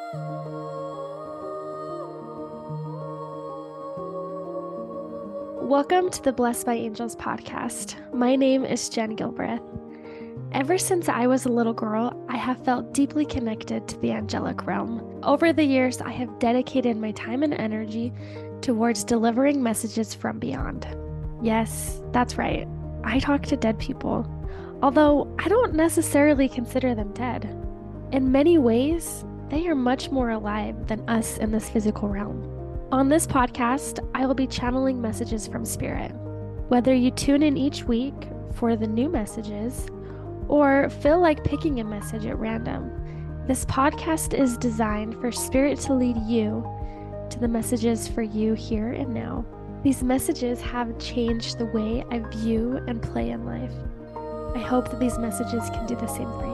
Welcome to the Blessed by Angels podcast. My name is Jen Gilbreth. Ever since I was a little girl, I have felt deeply connected to the angelic realm. Over the years, I have dedicated my time and energy towards delivering messages from beyond. Yes, that's right. I talk to dead people, although I don't necessarily consider them dead. In many ways, they are much more alive than us in this physical realm. On this podcast, I will be channeling messages from Spirit. Whether you tune in each week for the new messages or feel like picking a message at random, this podcast is designed for Spirit to lead you to the messages for you here and now. These messages have changed the way I view and play in life. I hope that these messages can do the same for you.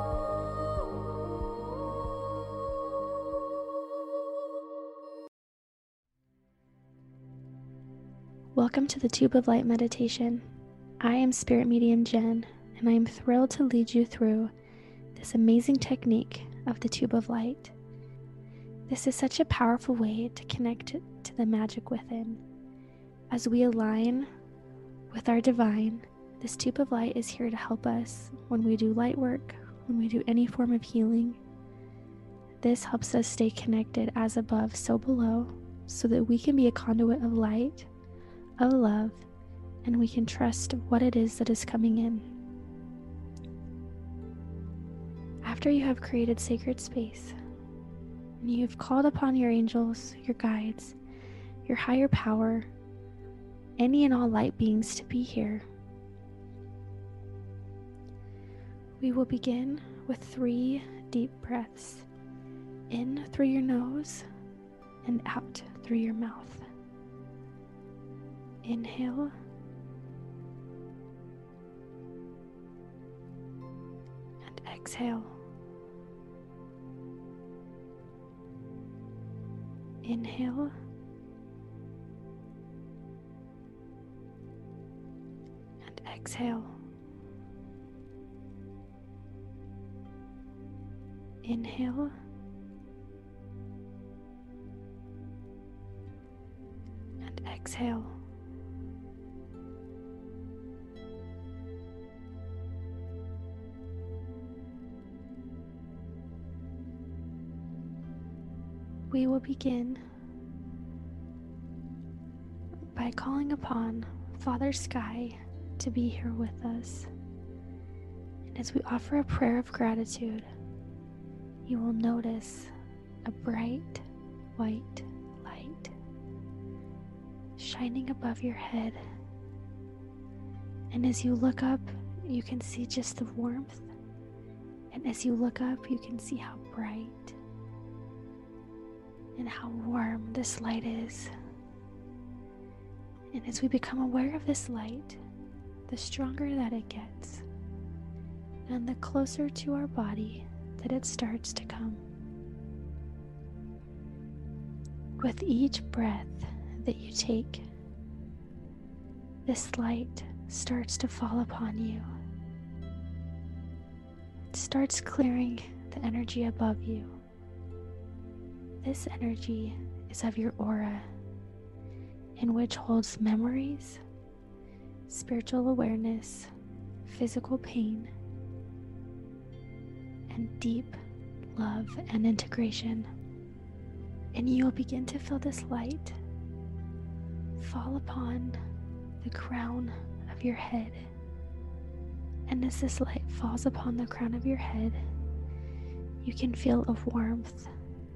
Welcome to the Tube of Light meditation. I am Spirit Medium Jen, and I am thrilled to lead you through this amazing technique of the Tube of Light. This is such a powerful way to connect to the magic within. As we align with our divine, this Tube of Light is here to help us when we do light work, when we do any form of healing. This helps us stay connected as above, so below, so that we can be a conduit of light, of love, and we can trust what it is that is coming in. After you have created sacred space, and you have called upon your angels, your guides, your higher power, any and all light beings to be here, we will begin with 3 deep breaths, in through your nose and out through your mouth. Inhale and exhale. Inhale and exhale. Inhale and exhale. We will begin by calling upon Father Sky to be here with us. And as we offer a prayer of gratitude, you will notice a bright white light shining above your head. And as you look up, you can see just the warmth. And as you look up, you can see how bright and how warm this light is. And as we become aware of this light, the stronger that it gets, and the closer to our body that it starts to come. With each breath that you take, this light starts to fall upon you. It starts clearing the energy above you. This energy is of your aura, in which holds memories, spiritual awareness, physical pain, and deep love and integration. And you will begin to feel this light fall upon the crown of your head. And as this light falls upon the crown of your head, you can feel a warmth.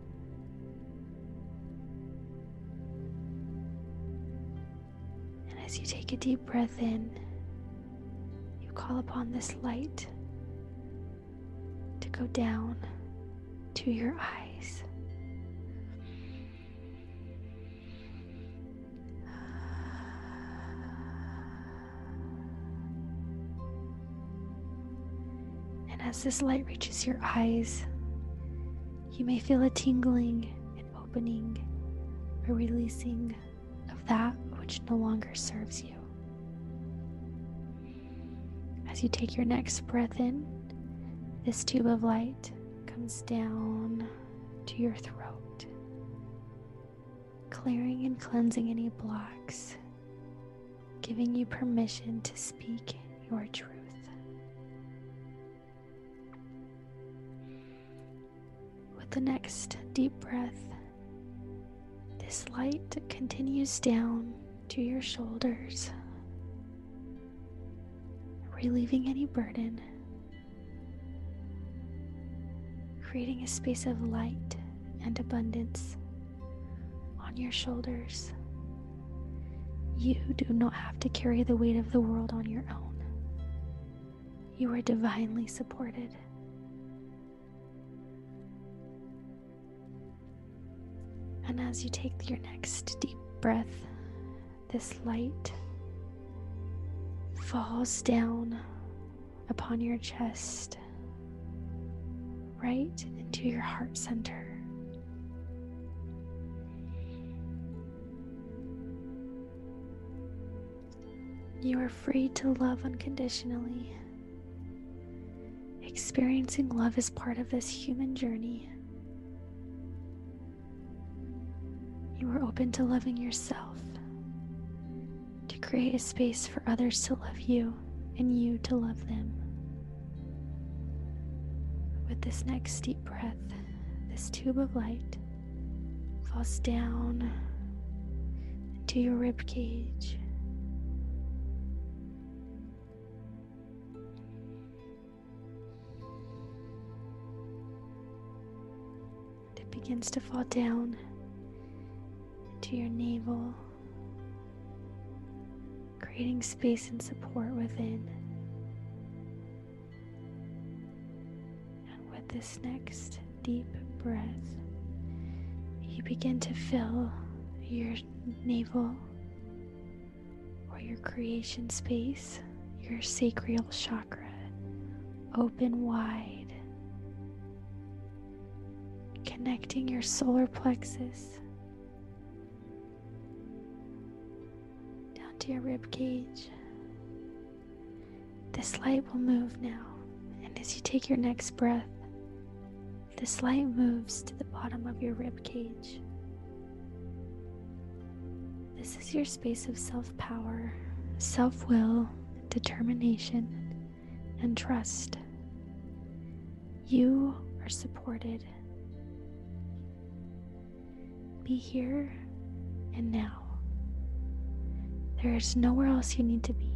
As you take a deep breath in, you call upon this light to go down to your eyes. And as this light reaches your eyes, you may feel a tingling, an opening, a releasing of that which no longer serves you. As you take your next breath in, this tube of light comes down to your throat, clearing and cleansing any blocks, giving you permission to speak your truth. With the next deep breath, this light continues down to your shoulders, relieving any burden, creating a space of light and abundance on your shoulders. You do not have to carry the weight of the world on your own. You are divinely supported. And as you take your next deep breath, this light falls down upon your chest, right into your heart center. You are free to love unconditionally. Experiencing love is part of this human journey. You are open to loving yourself, to create a space for others to love you and you to love them. With this next deep breath, this tube of light falls down into your rib cage. It begins to fall down to your navel, creating space and support within. And with this next deep breath, you begin to fill your navel or your creation space, your sacral chakra, open wide, connecting your solar plexus to your rib cage. This light will move now, and as you take your next breath, this light moves to the bottom of your rib cage. This is your space of self-power, self-will, determination, and trust. You are supported. Be here and now. There is nowhere else you need to be.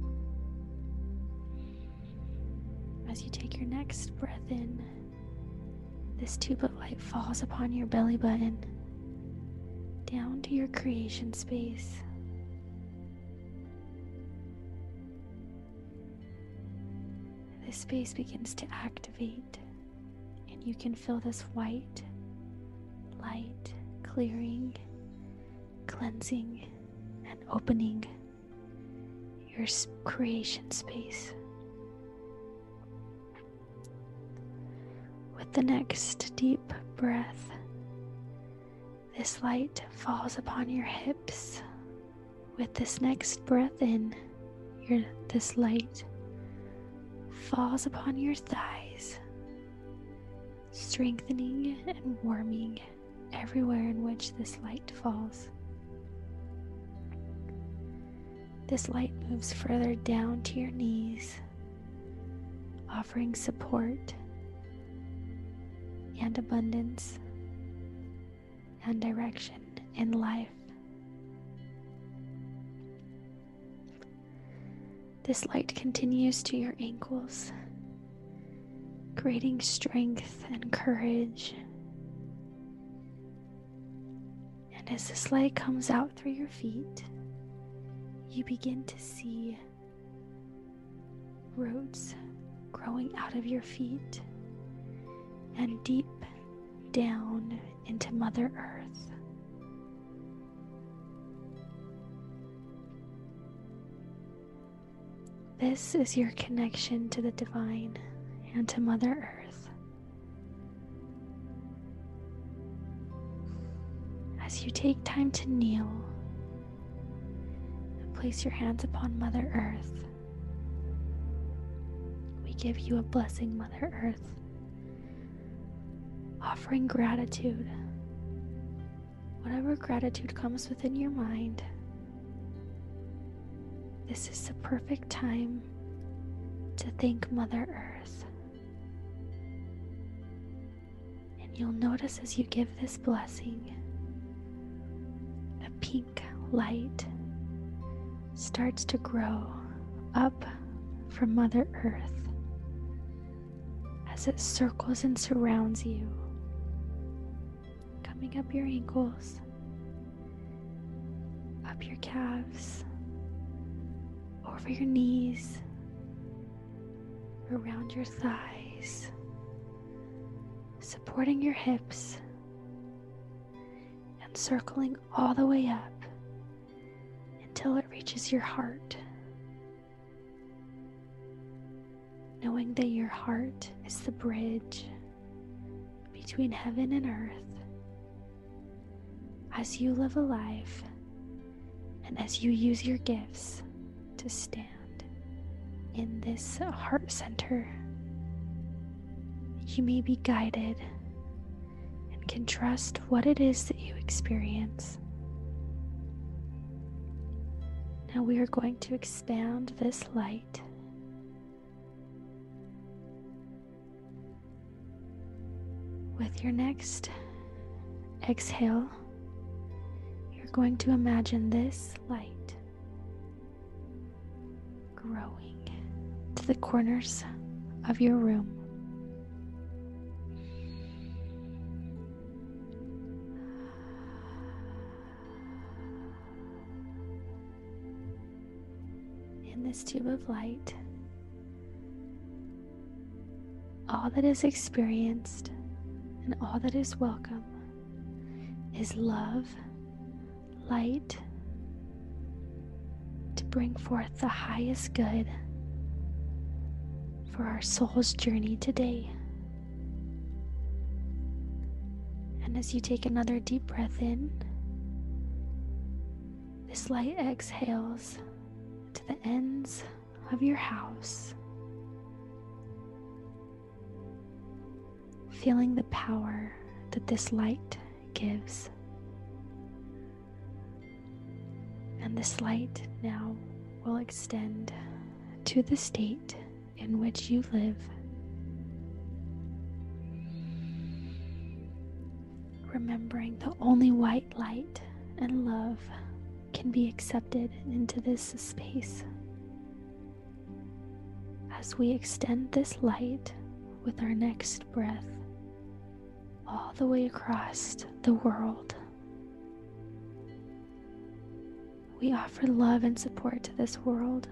As you take your next breath in, this tube of light falls upon your belly button, down to your creation space. This space begins to activate, and you can feel this white light clearing, cleansing, and opening your creation space. With the next deep breath, this light falls upon your hips. With this next breath in, this light falls upon your thighs, strengthening and warming everywhere in which this light falls. This light moves further down to your knees, offering support and abundance and direction in life. This light continues to your ankles, creating strength and courage. And as this light comes out through your feet, you begin to see roots growing out of your feet and deep down into Mother Earth. This is your connection to the divine and to Mother Earth. As you take time to kneel, place your hands upon Mother Earth. We give you a blessing, Mother Earth. offering gratitude. Whatever gratitude comes within your mind, this is the perfect time to thank Mother Earth. And you'll notice as you give this blessing, a pink light starts to grow up from Mother Earth as it circles and surrounds you, coming up your ankles, up your calves, over your knees, around your thighs, supporting your hips, and circling all the way up until it reaches your heart. Knowing that your heart is the bridge between heaven and earth, as you live a life and as you use your gifts to stand in this heart center, you may be guided and can trust what it is that you experience. Now we are going to expand this light with your next exhale. You're going to imagine this light growing to the corners of your room. In this tube of light, all that is experienced and all that is welcome is love, light, to bring forth the highest good for our soul's journey today. And as you take another deep breath in, this light exhales to the ends of your house, feeling the power that this light gives. And this light now will extend to the state in which you live. Remembering that only white light and love can be accepted into this space. As we extend this light with our next breath all the way across the world, we offer love and support to this world.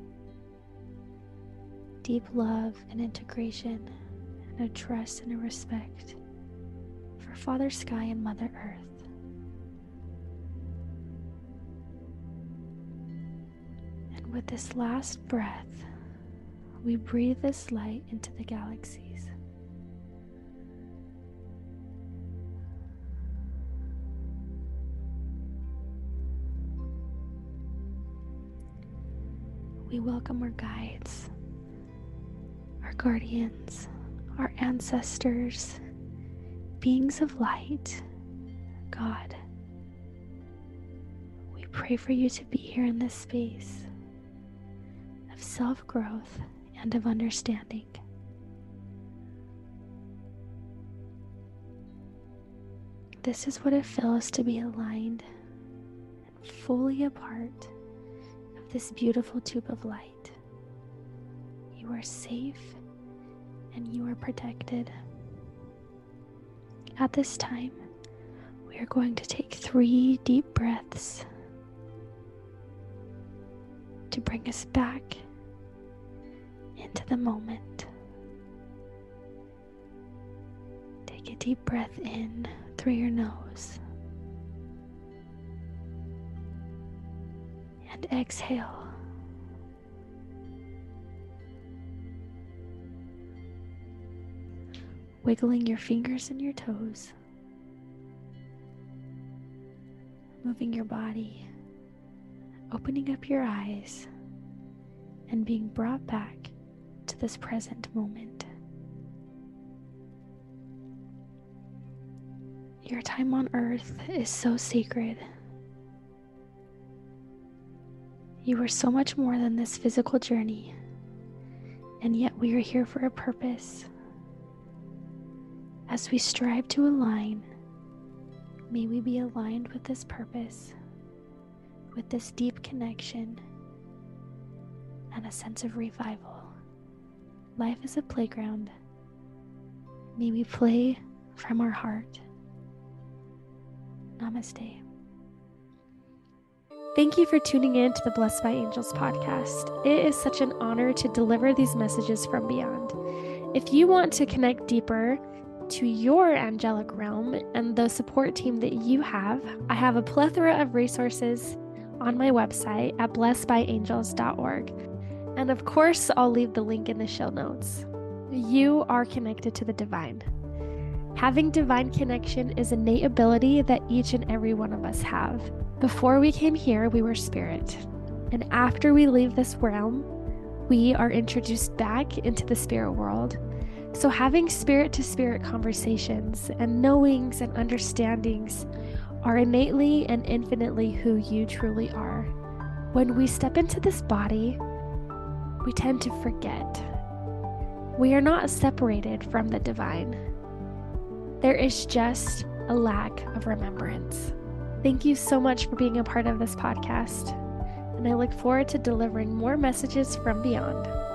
Deep love and integration, and a trust and a respect for Father Sky and Mother Earth. And with this last breath, we breathe this light into the galaxies. We welcome our guides, our guardians, our ancestors, beings of light, God. We pray for you to be here in this space of self-growth and of understanding. This is what it feels to be aligned and fully a part of this beautiful tube of light. You are safe and you are protected. At this time, we are going to take 3 deep breaths to bring us back into the moment. Take a deep breath in through your nose and exhale. Wiggling your fingers and your toes, moving your body, opening up your eyes, and being brought back to this present moment. Your time on earth is so sacred. You are so much more than this physical journey, and yet we are here for a purpose. As we strive to align, may we be aligned with this purpose, with this deep connection, and a sense of revival. Life is a playground. May we play from our heart. Namaste. Thank you for tuning in to the Blessed by Angels podcast. It is such an honor to deliver these messages from beyond. If you want to connect deeper to your angelic realm and the support team that you have, I have a plethora of resources on my website at blessedbyangels.org. And of course, I'll leave the link in the show notes. You are connected to the divine. Having divine connection is an innate ability that each and every one of us have. Before we came here, we were spirit. And after we leave this realm, we are introduced back into the spirit world. So having spirit-to-spirit conversations and knowings and understandings are innately and infinitely who you truly are. When we step into this body, we tend to forget. We are not separated from the divine. There is just a lack of remembrance. Thank you so much for being a part of this podcast, and I look forward to delivering more messages from beyond.